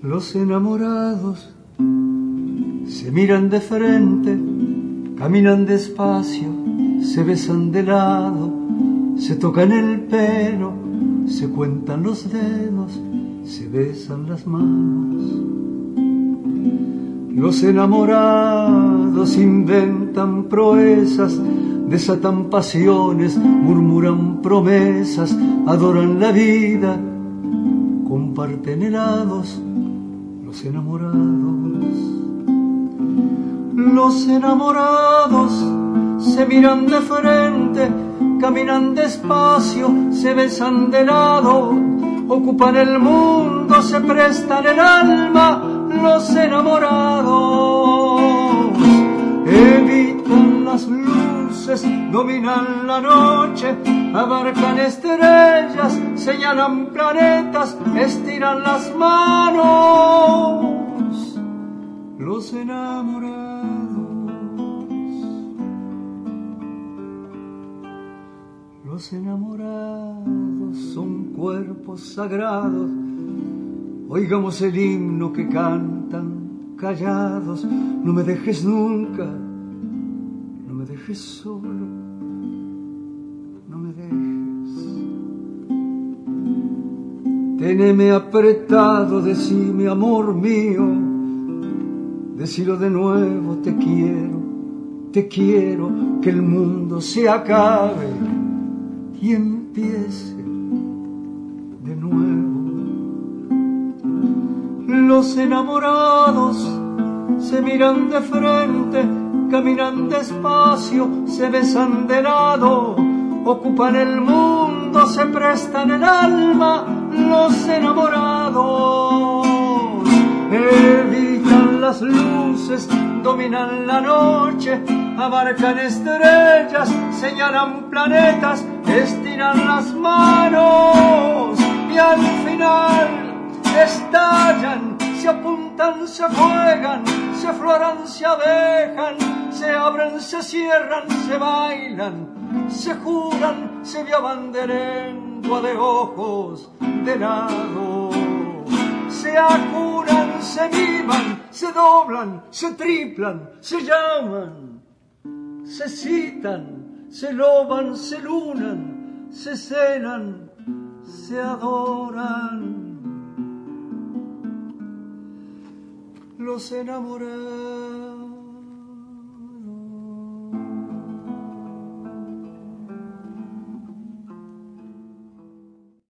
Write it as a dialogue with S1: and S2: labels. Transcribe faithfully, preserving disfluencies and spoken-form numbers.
S1: Los enamorados se miran de frente, caminan despacio, se besan de lado, se tocan el pelo, se cuentan los dedos, se besan las manos. Los enamorados inventan proezas, desatan pasiones, murmuran promesas, adoran la vida, comparten helados. Los enamorados, los enamorados se miran de frente, caminan despacio, se besan de lado, ocupan el mundo, se prestan el alma. Los enamorados evitan las luces, dominan la noche, abarcan estrellas, señalan planetas, estiran las manos. Los enamorados, los enamorados son cuerpos sagrados. Oigamos el himno que cantan callados. No me dejes nunca, no me dejes solo, no me dejes. Téneme apretado, decime amor mío, decilo de nuevo, te quiero, te quiero, que el mundo se acabe y empiece de nuevo. Los enamorados se miran de frente, caminan despacio, se besan de lado, ocupan el mundo, se prestan el alma. Los enamorados evitan las luces, dominan la noche, abarcan estrellas, señalan planetas, estiran las manos y al final estallan, se apuntan, se juegan, se afloran, se abejan, se abren, se cierran, se bailan, se juran, se llaman de lengua, de ojos, de lado. Se acuran, se miman, se doblan, se triplan, se llaman, se citan, se loban, se lunan, se cenan, se adoran. Los enamorados.